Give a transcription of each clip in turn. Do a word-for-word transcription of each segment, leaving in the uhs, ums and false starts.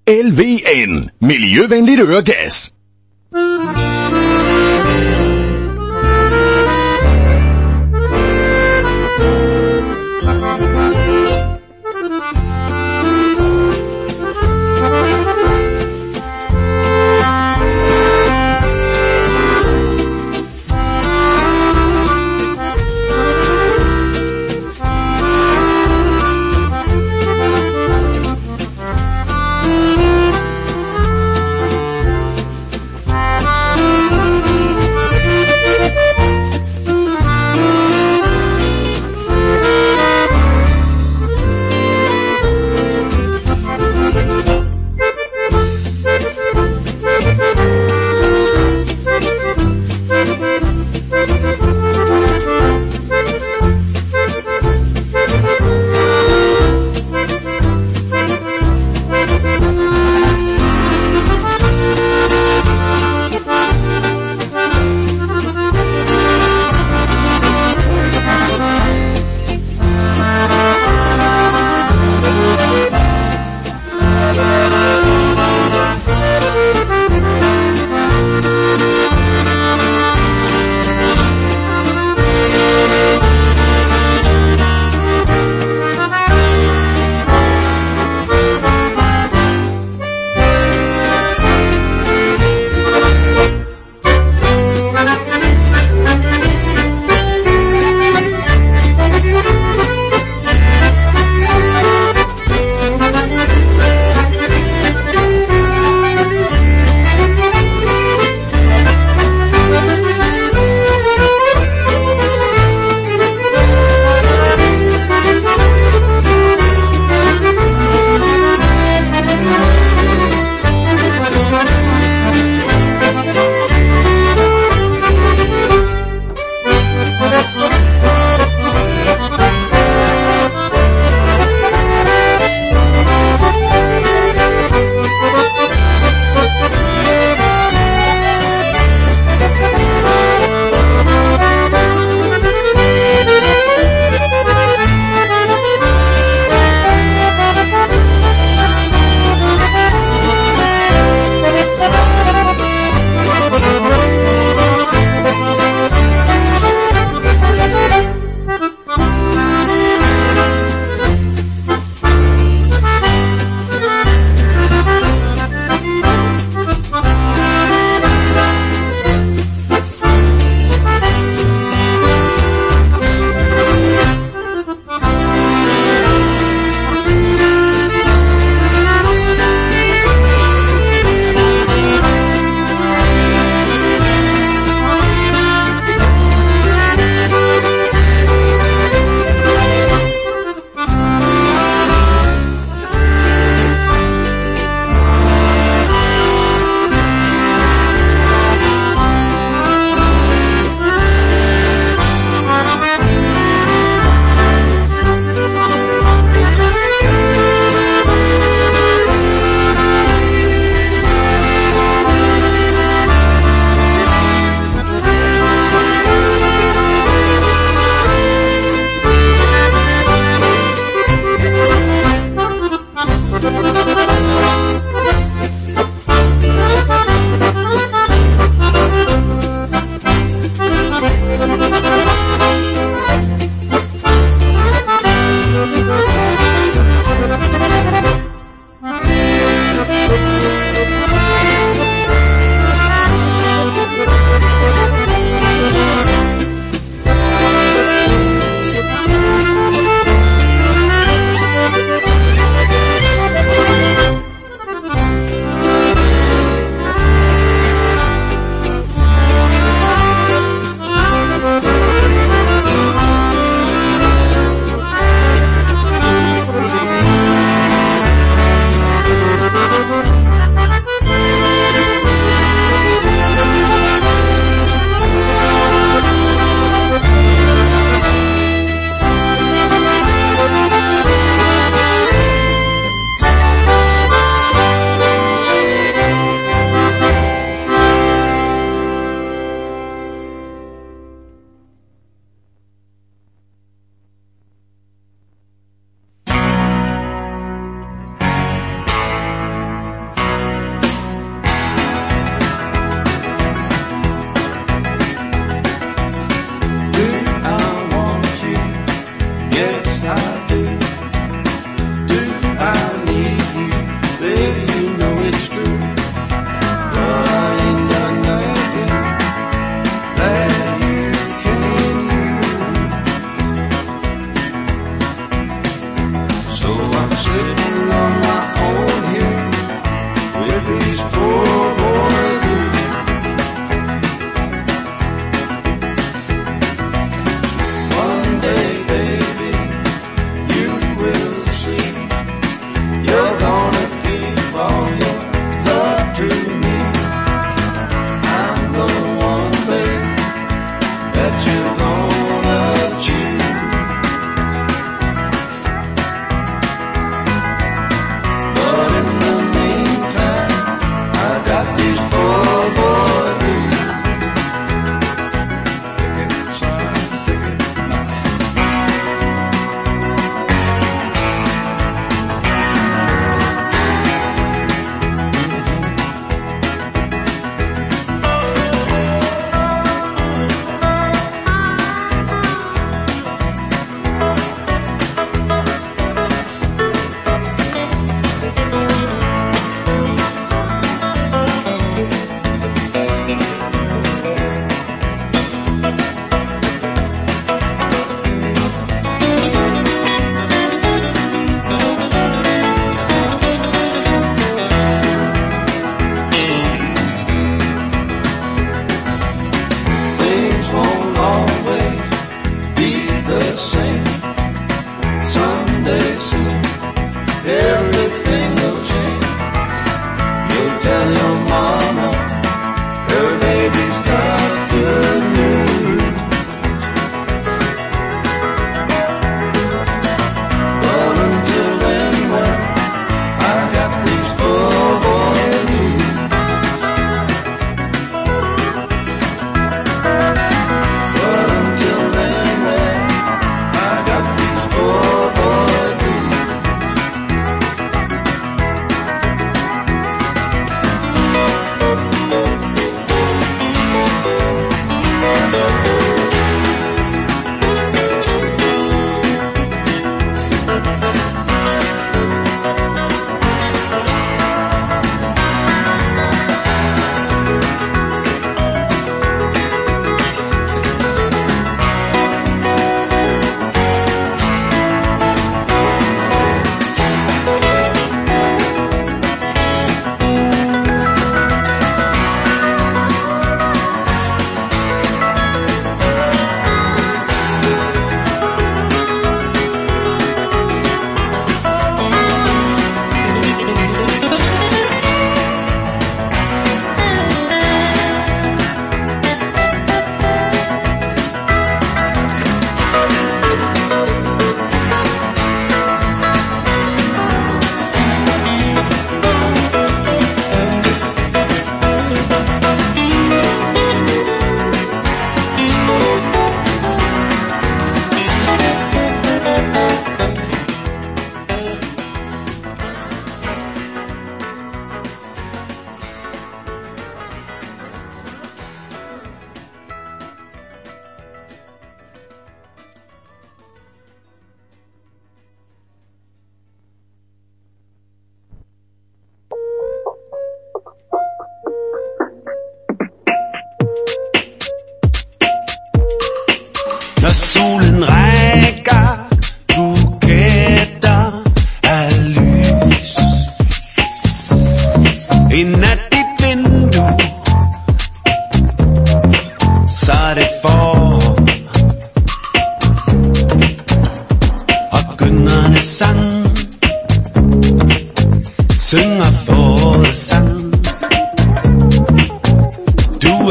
L V N. Miljøvenligt øregas.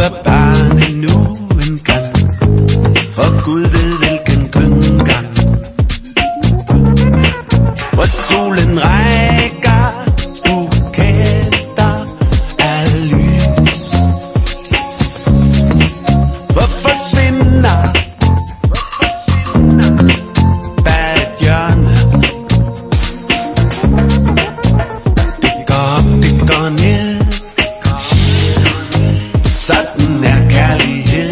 er barn endnu en gang, for Gud ved hvilken køngang, hvor solen rækker buketter af lys. Hvor forsvinder bag et hjørne, det går op, det går ned, sådan er kærlighed.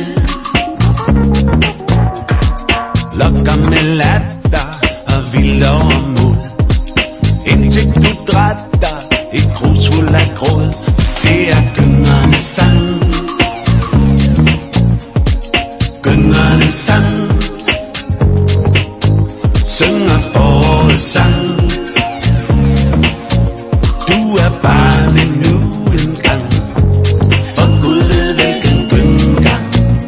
Lokker med latter og vild overmod, indtil du drætter et krus fuld af gråd. Det er gyngernes sang, gyngernes sang, synger forårets sang. Du er barn endnu en gang, for Gud ved hvilken gyngang.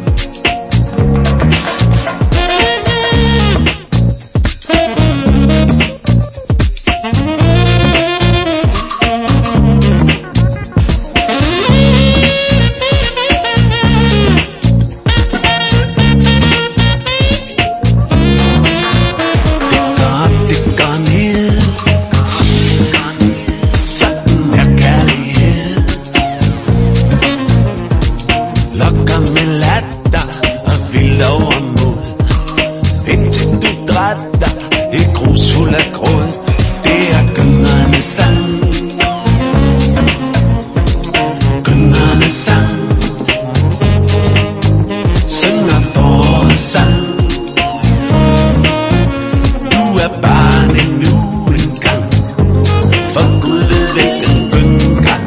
Lokker med latter og vild overmod, indtil du drætter et grus fuld af gråd. Det er gyngernes sang, gyngernes sang, synger forårets sang. Du er barn endnu en gang, for Gud ved hvilken gyngang.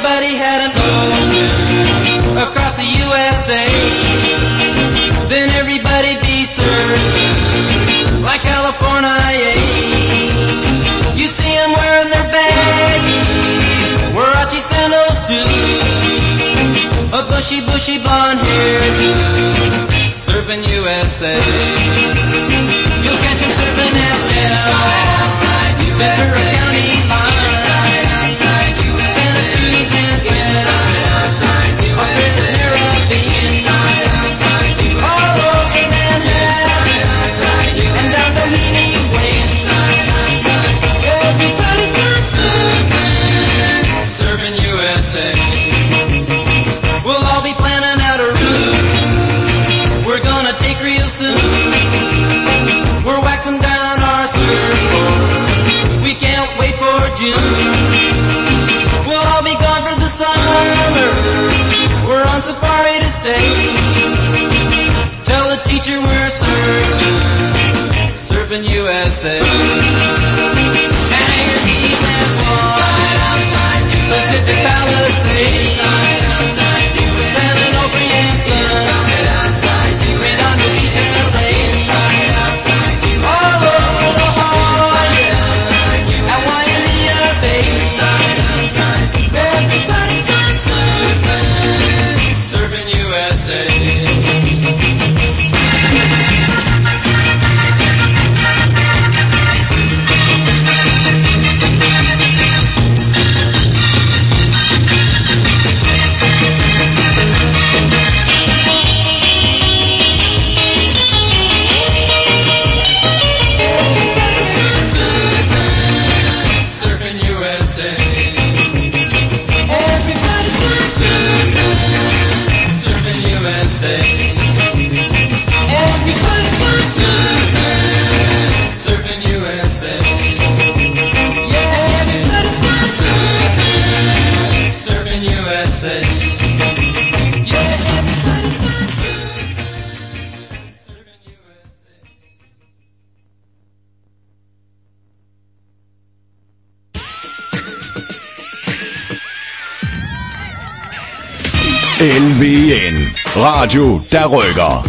everybody had an ocean across the U S A, then everybody'd be served like California. You'd see them wearing their baggies, Warachi sandals too, a bushy, bushy blonde hairdo, surfing U S A. You'll catch them surfing at L, Ventura County line, Santa Cruz and Twin, Australia's Caribbean, all over Manhattan, and down Doheny Way. Everybody's gone surfing, surfing U S A. We'll all be planning out a route we're gonna take real soon. We're waxing down our surfboard, we can't wait for June. We'll all be gone for the summer, we're on safari to stay. Tell the teacher we're surfing, surfing U S A. Pacific Palisades, San Onofre and Sun, Redondo Beach and L A, all over the Hawaii, at Waimea Bay. Everybody's gone surfing, surfing U S A. L V N. Radio, der rykker.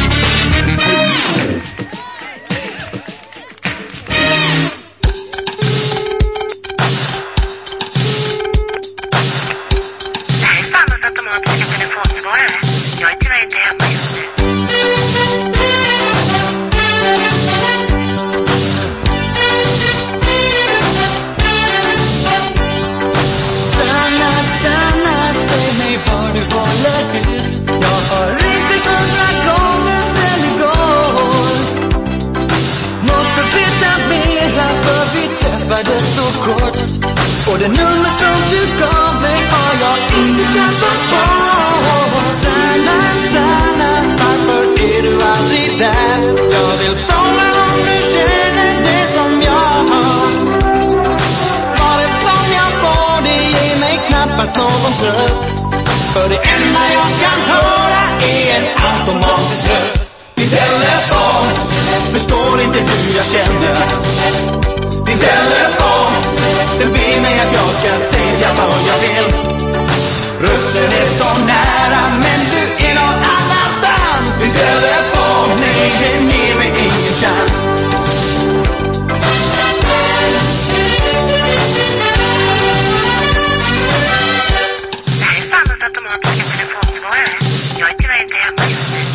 Och det nummer som du gav mig har jag inte tappat bort. Sanna, Sanna, varför är du aldrig där? Jag vill fråga om du känner det som jag har. Svaret som jag får, det ger mig knappast någon tröst. För det enda jag kan höra är en automatisk röst. Din telefon, förstår inte hur jag känner. Din telefon, den ber mig att jag ska säga vad jag vill. Rösten är så nära, men du är någon annanstans. Din telefon, nej, den ger mig ingen chans. Det här är standard automatiska telefonsvarare. Jag är tyvärr inte hemma just nu.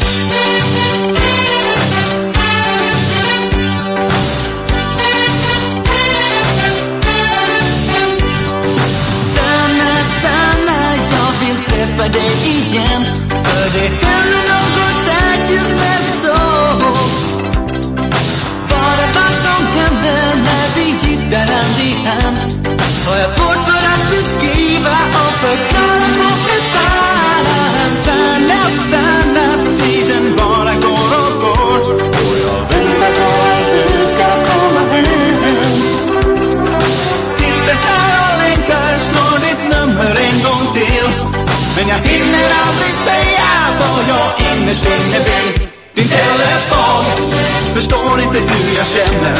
Träffa dig igen, för det händer något särskilt när vi sov. Vad det var som hände när vi gick där hand i hand har jag svårt för att beskriva och förklara på ett annat. Sanna, Sanna, tiden bara går och går och jag väntar på att du ska komma hem. Sitter här och längtar, slår ditt nummer en gång till. Men jag hinner aldrig säga vad jag innerst inne vill. Din telefon, förstår inte hur jag känner.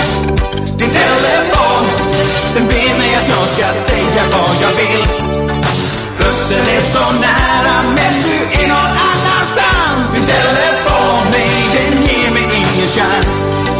Din telefon, den ber mig att jag ska säga vad jag vill. nära men du är någon annanstans. Din telefon, nej den ger mig ingen chans.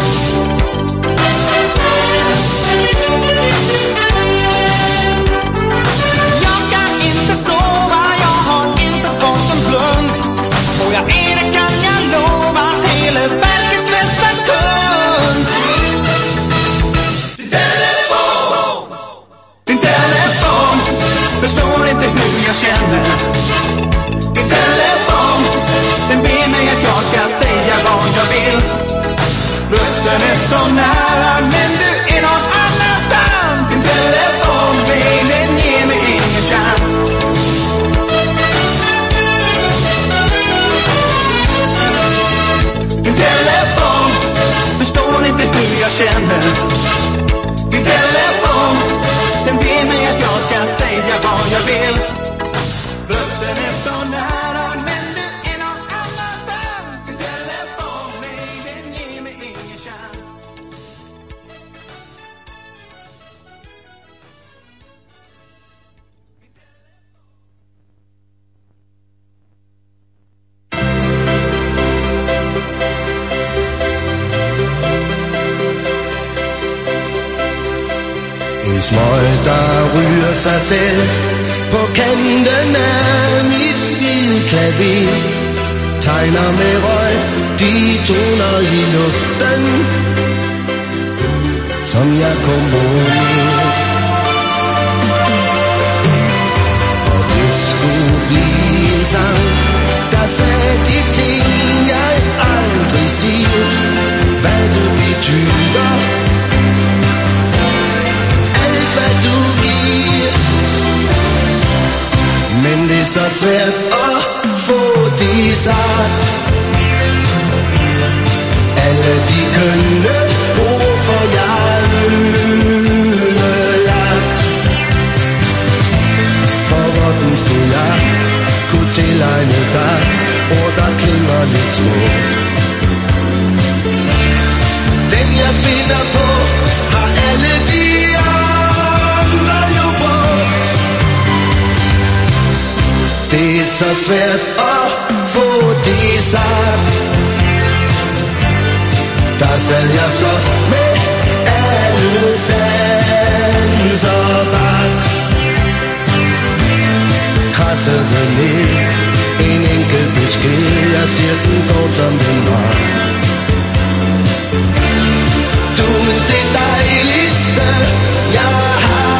Jag kan inte sova, jag har inte fått en blund. Och jag är det kan jag lova, Televerkets bästa kund. Din telefon, din telefon förstår inte hur jag känner. Din telefon, den ber mig att jag ska säga vad jag vill. Rösten är så nära men du är någon annanstans. Din telefon, nej, den ger mig ingen chans. Din telefon förstår inte hur jag känner. Din telefon, den ber mig att jag ska säga vad jag vill. Rösten är så nära men du är någon annanstans. Din telefon, nej, den ger mig ingen chans. En smøg, der ryger sig selv på kanten af mit hvide klaver, tegner med røg de toner i luften, som jeg komponerer. Og det skulle blive en sang, der sagde de ting, jeg aldrig siger, hvad du betyder. Hvad du giver. Men det er så svært at få det start. Alle de kønne ord for jeg ødelagt. For hvordan skulle jeg kunne tilegne dig ord, der klinger lidt små. Den jeg finder på har alle de det er så svært at få det sagt. Der sad jeg så med alle sanser bak. Krassede ned en enkelt besked, jeg siger den kort som den var. Du er det dejligste jeg har.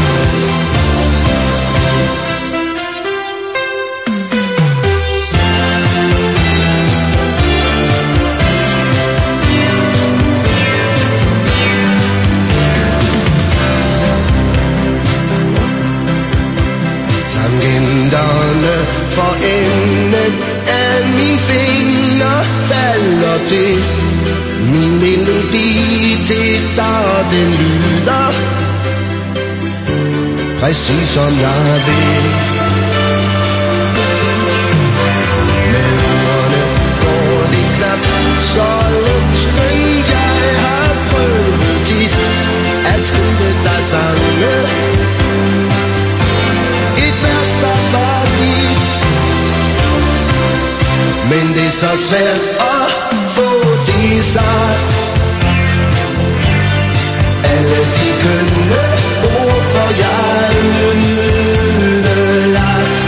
For enden af min finger falder til min melodi til dig, den lyder præcis som jeg vil. Med ordene går det knap så let, men jeg har prøvet tit at skrive dig sange. Et vers der var dit. Men det er så svært at få det sagt. Alle de kønne ord for jeg ødelagt.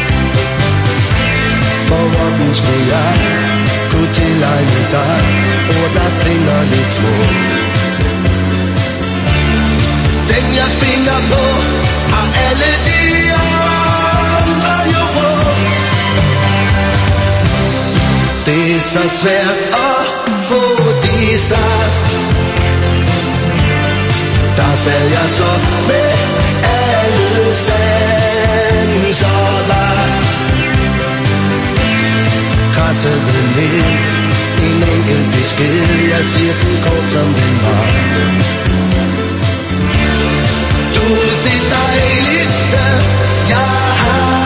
For hvordan skulle jeg kunne tilegne dig ord, der klinger lidt små. Den jeg finder på har alle de andre jo brugt. Det er så svært at få det start. Der sad jeg så med alle sanser bak. Krassede ned en enkelt besked, jeg siger den kort som den var. Du er det dejligste jeg har.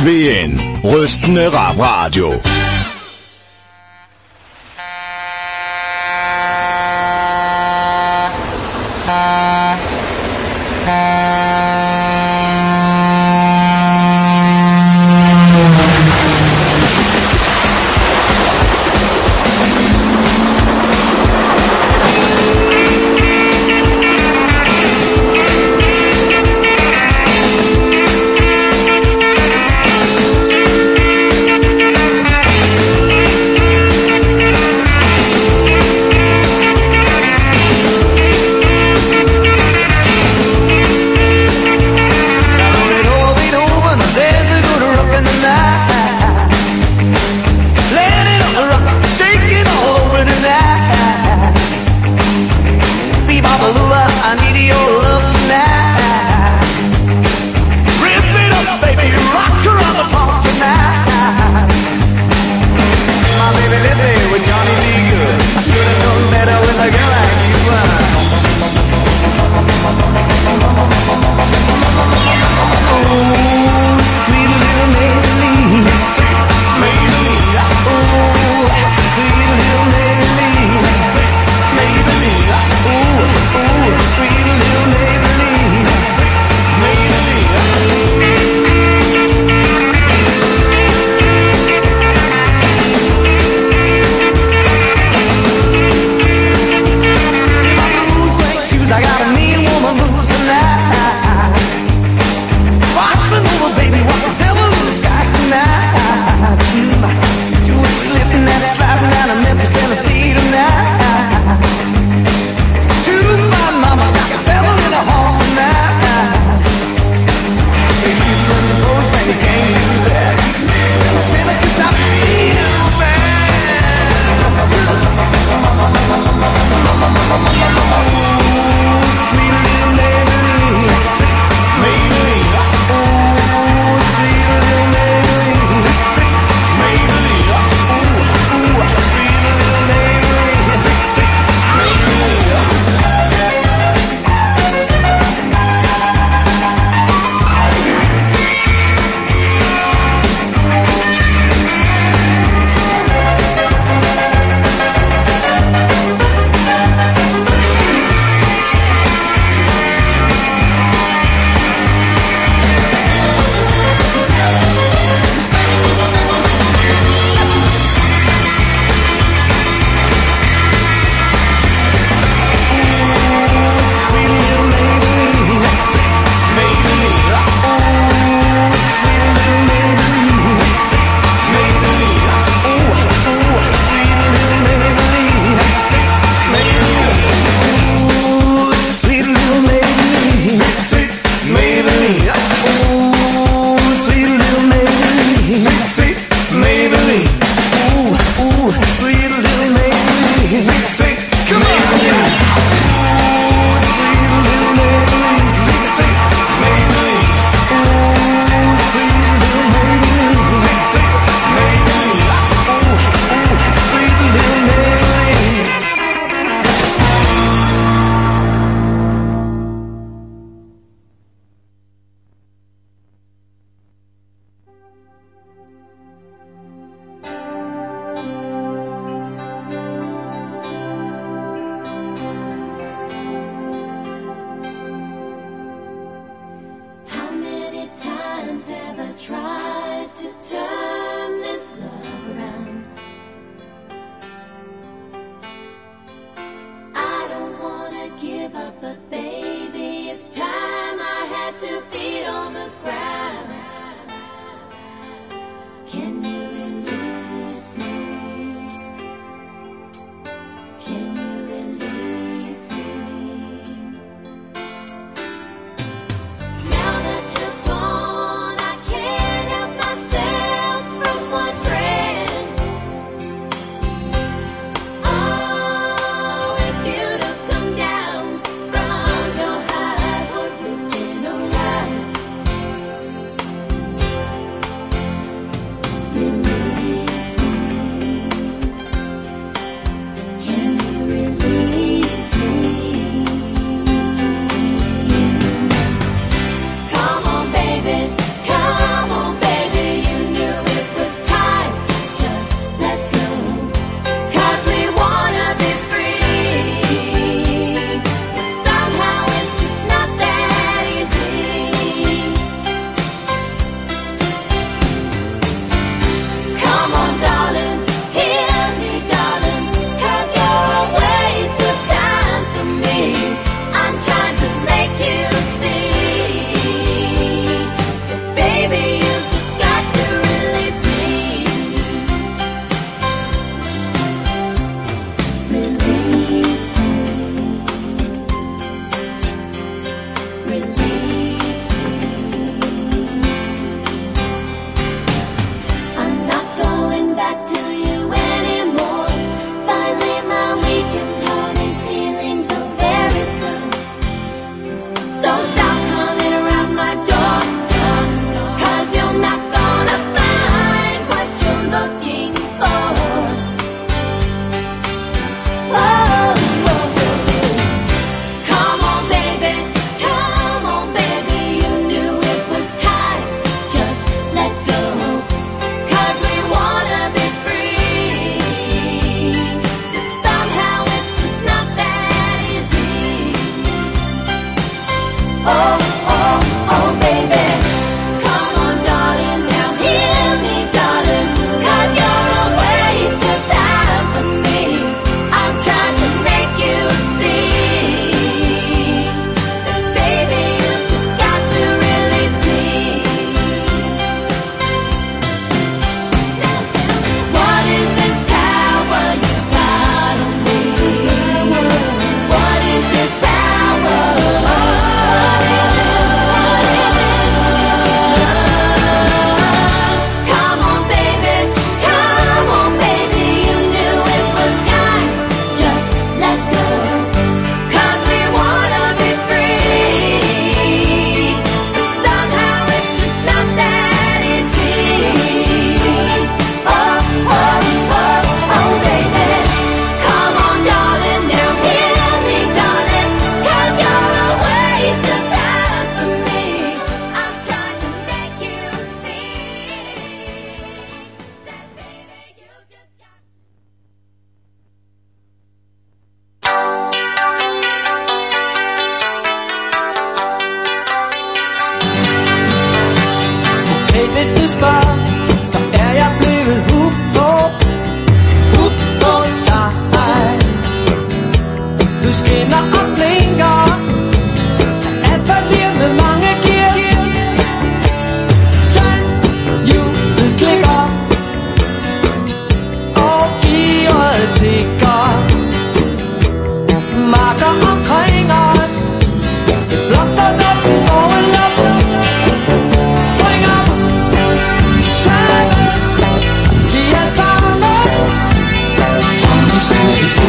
V N. Rystende Rap Radio. Thank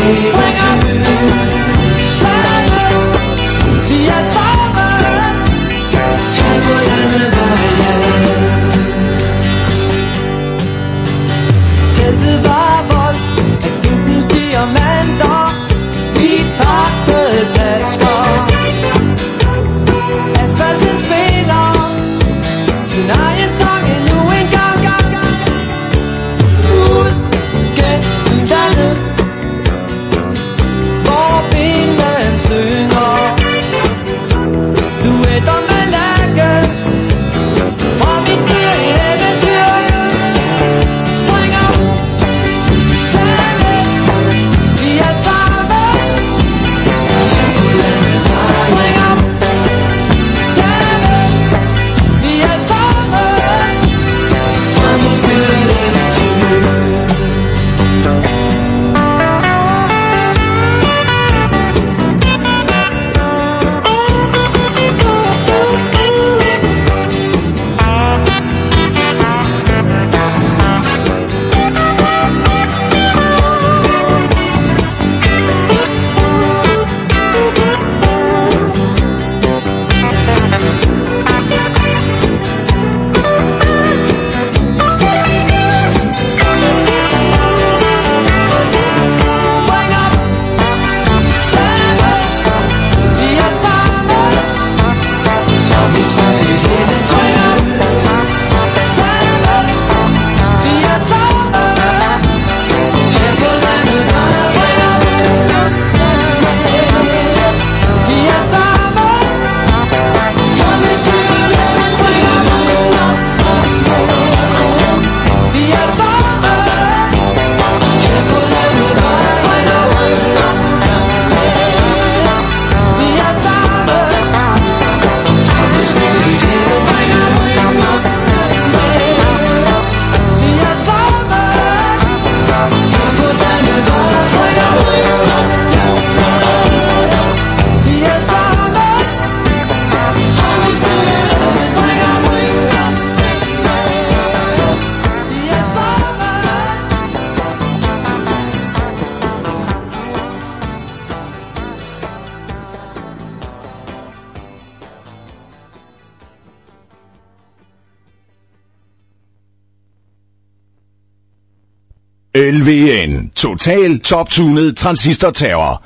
L V N. Total top-tunet transistor-terror.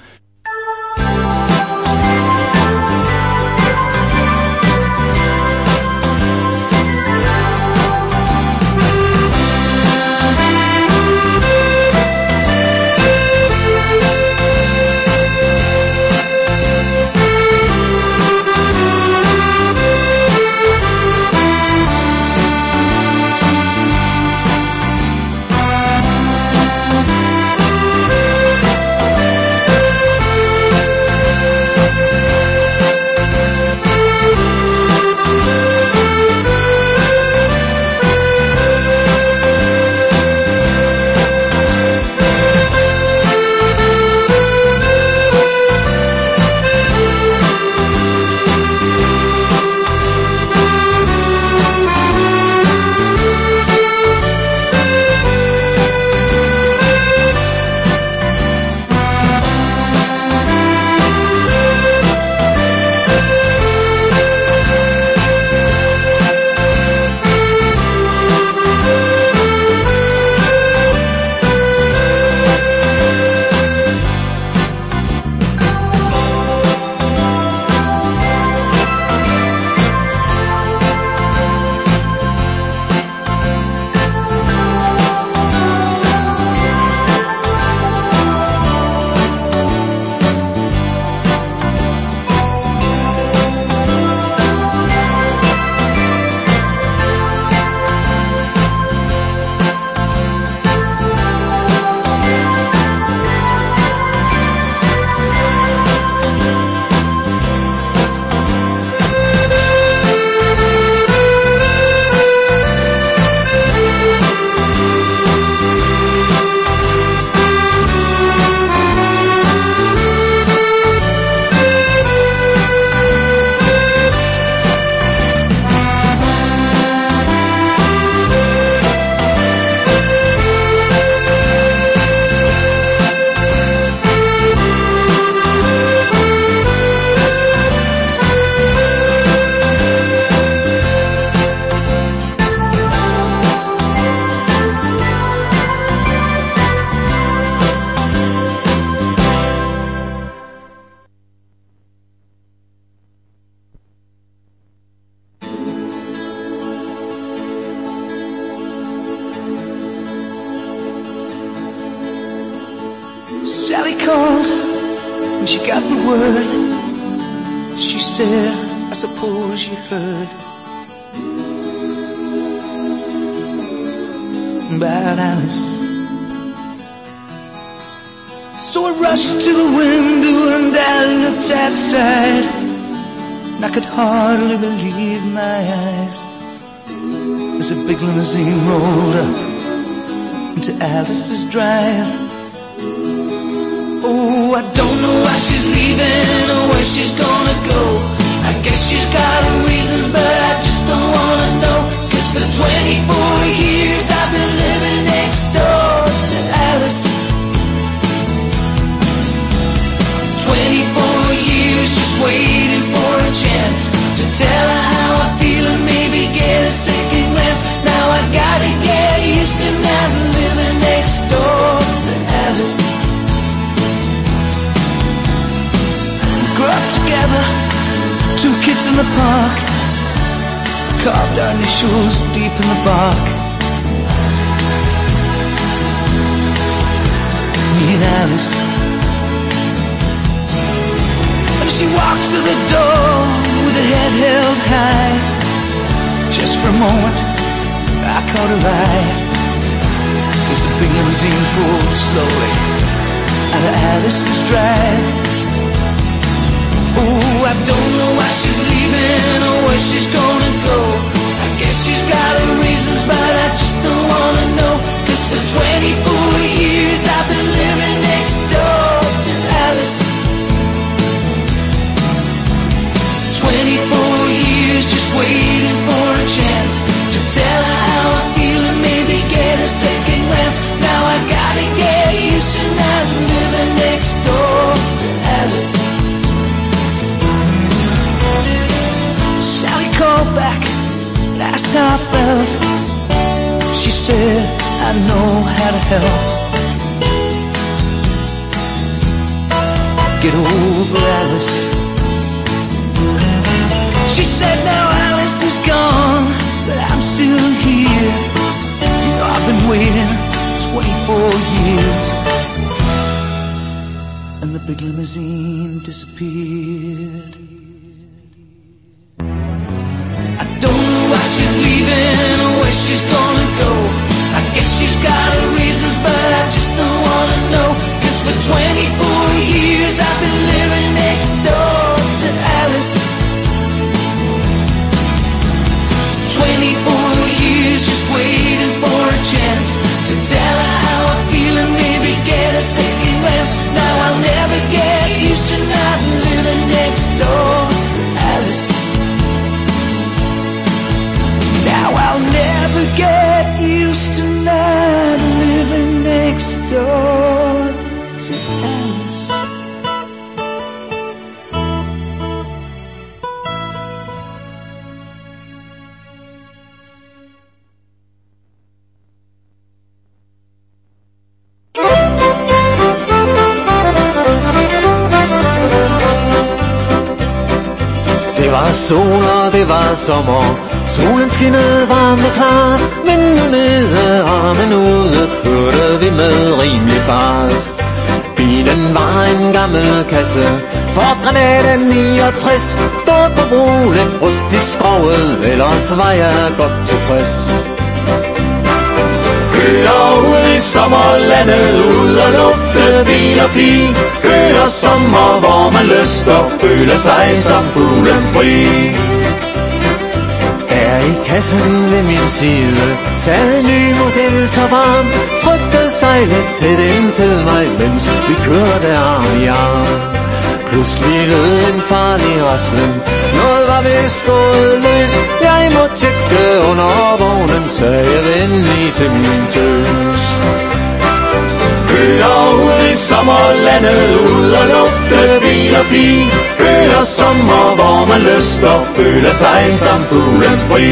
Sally called when she got the word. She said, I suppose you heard about Alice. So I rushed to the window and I looked outside, and I could hardly believe my eyes as a big limousine rolled up into Alice's drive. Oh, I don't know why she's leaving or where she's gonna go. I guess she's got her reasons, but I just don't wanna know. Cause for twenty-four years I've been living next door to Alice. twenty-four years just waiting for a chance to tell her how I feel and maybe get a second glance. Now I gotta get used to not living next door to Alice. We grew up together, two kids in the park, carved our initials deep in the bark. Me and Alice. She walks through the door with her head held high. Just for a moment, I caught her eye as the big limousine pulled slowly out of Alice's drive. Oh, I don't know why she's leaving or where she's gonna go. I guess she's got her reasons, but I just don't wanna know. Cause for twenty-four years I've been living next door to Alice. twenty-four years just waiting for a chance to tell her how I feel and maybe get a second glance. Cause now I gotta get used to not living next door to Alice. Sally called back, asked how I felt. She said, I know how to help. Get over Alice. She said, now Alice is gone, but I'm still here. You know, I've been waiting twenty-four years. And the big limousine disappeared. I don't know why she's leaving or where she's gonna go. I guess she's got her reasons, but I just don't wanna know. Cause for twenty-four years I've been living next door to Alice. twenty-four years just waiting for a chance to tell her how I feel and maybe get a second glance. Cause now I'll never get used to not living next door to Alice. Now I'll never get used to not living next door to Alice. Det var sol og det var sommer, solen skinnede varmt og klart, men nu nede armen ude hørte vi med rimelig fart. Bilen var en gammel kasse, Ford Granada niogtres, stod på broen, rust i skroget, ellers var jeg godt tilfreds. Kører ud i sommerlandet, ud og lufte bil og pige. Kører sommer, hvor man lyster, føler sig som fuglen fri. Her i kassen ved min side sad en ny model så varm, trykte sig lidt tæt ind til mig, mens vi kørte arm i arm. Pludselig lød en farlig raslen, noget var vist gået løs. Jeg må tjekke under vognen, sagde jeg venlig til min tøs. Kører ud i sommerlandet, ud og lufte bil og pige. Kører sommer, hvor man lyster, føler sig som fuglen fri.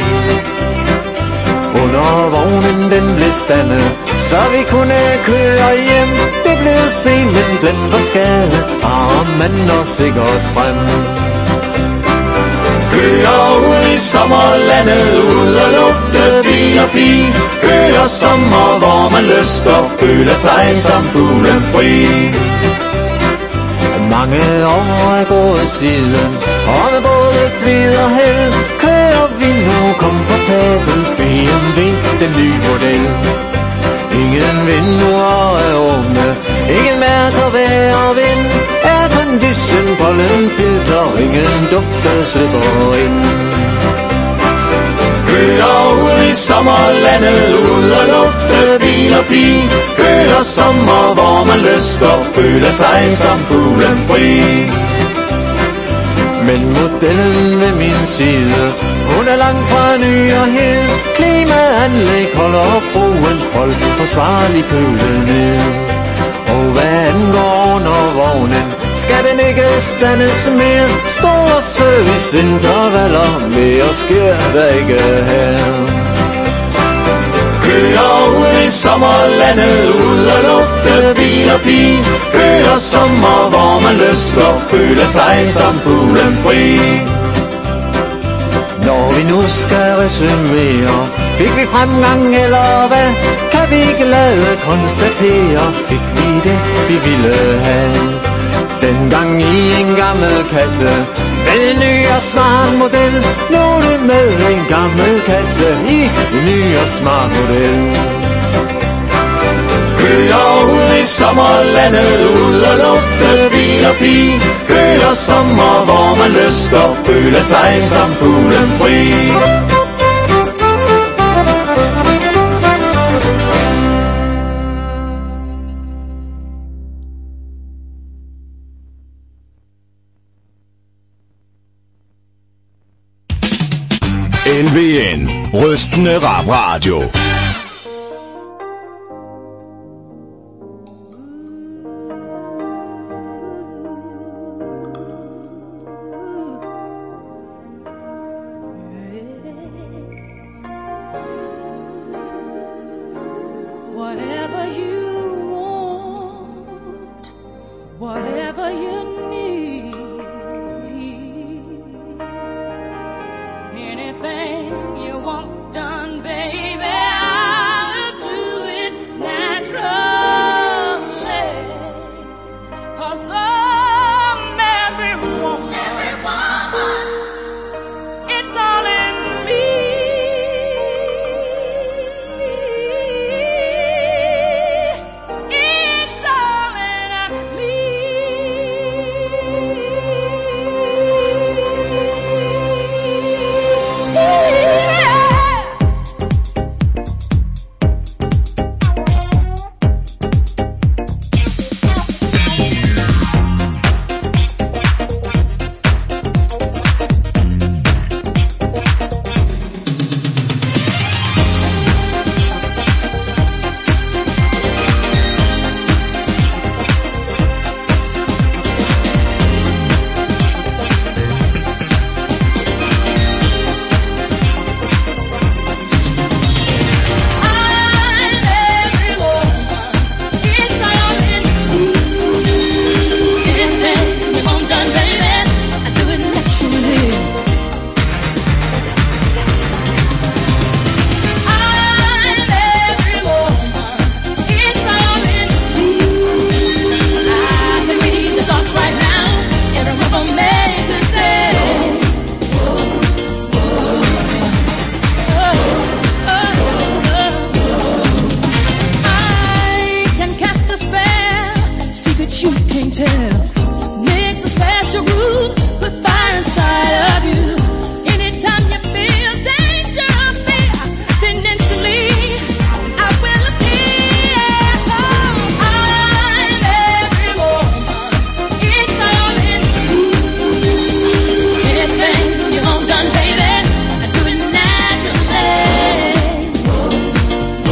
Under vognen den blev standet, så vi kunne køre hjem. Det blev sent, men glemt var skade, og mand og sikkert frem. Kører ud i sommerlandet, ud og lufte bil og bil. Kører sommer, hvor man lyster, føler sig som fuglen fri. Mange år er gået siden, og med både flid og held kører vi nu komfortabelt B M W, den nye model. Ingen vinduer er åbne, ingen mærker vejr og vind. Aircondition, pollenfilter, ingen dufte slipper ind. Kører ud i sommerlandet, ud og lufte bil og bil. Kører sommer, hvor man lyster, føler sig som fuglen fri. Men modellen ved min side, hun er langt fra ny og hed. Klimaanlæg holder fruen hold forsvarlig kølet ned. Og hvad angår under vognen, skal den ikke standes mere. Store serviceintervaller, mere sker der ikke her. Kører ud i sommerlandet, ud og lufte bil og bil. Kører sommer, hvor man lyster, føler sig som fuglen fri. Når vi nu skal resumere, fik vi fremgang eller hvad? Kan vi glade konstatere, fik vi det vi ville have. Dengang i en gammel kasse, med en ny og smart model. Nu er det med en gammel kasse i en ny og smart model. Kører ud i sommerlandet, ud og lufte bil og bil. Kører sommer, hvor man lyster, føler sig som fuglen fri. N V N, rystende rap radio. Whatever you want, whatever you need, anything you want done, baby, I'll do it naturally. 'Cause I'm every woman, every woman, it's all in me. It's all in me.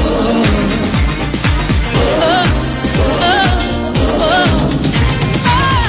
Oh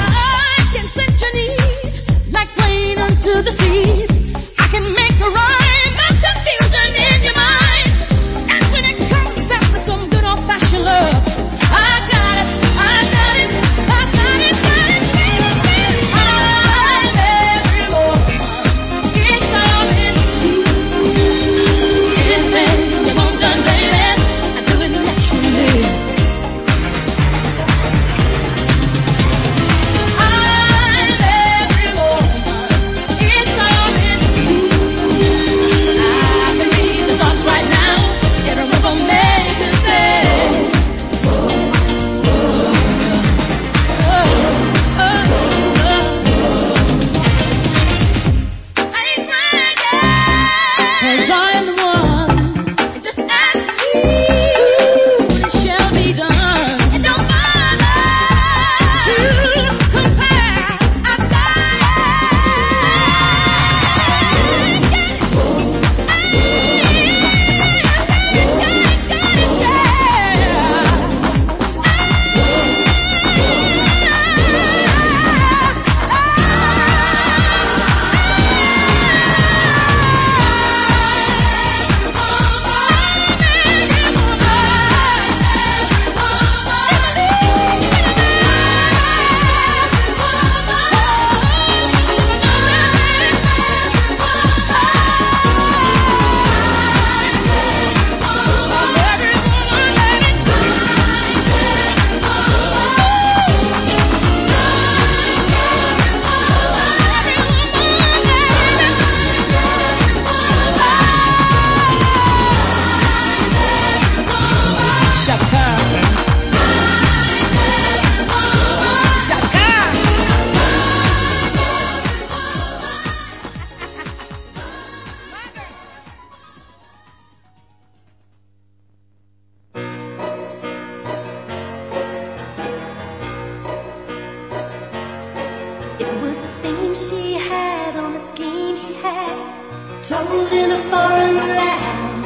Stumbled in a foreign land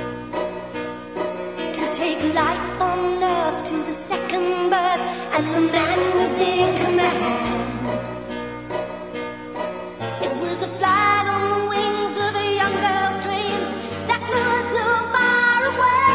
to take life on earth to the second birth, and the man was in command. It was a flight on the wings of a young girl's dreams that flew too far away.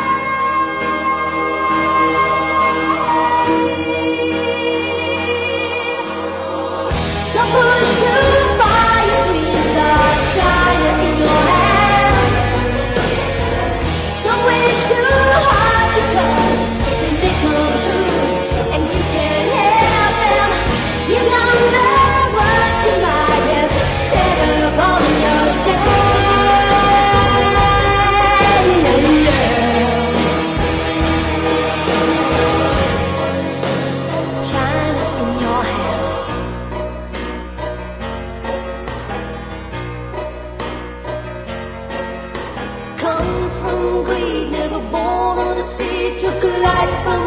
Don't push too far, your dreams are China in your hand. Don't wish too hard, because they may come true, and you can't help them. You don't know what you might have set up on your China in your hand. Come from greed, never born of the sea, took a life from